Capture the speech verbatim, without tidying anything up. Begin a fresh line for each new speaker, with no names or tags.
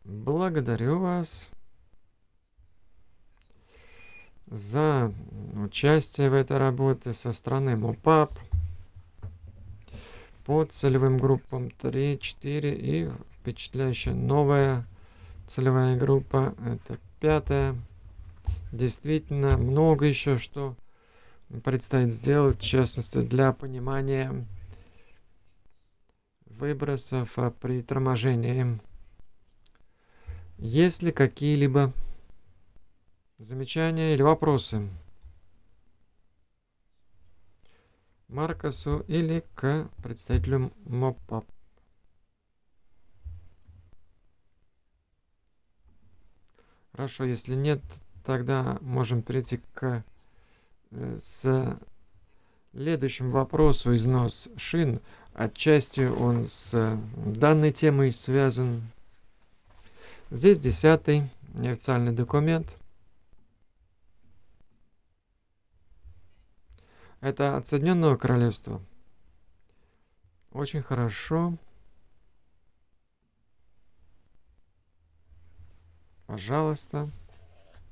Благодарю вас за участие в этой работе со стороны МОПАП по целевым группам три четыре и впечатляющая новая целевая группа, это пятая. Действительно, много еще что предстоит сделать, в частности, для понимания выбросов при торможении. Есть ли какие-либо замечания или вопросы Маркосу или к представителю МОПАП? Хорошо, если нет, тогда можем перейти к э, следующему вопросу. Износ шин. Отчасти он с данной темой связан. Здесь десятый неофициальный документ. Это от Соединенного Королевства. Очень хорошо. Пожалуйста.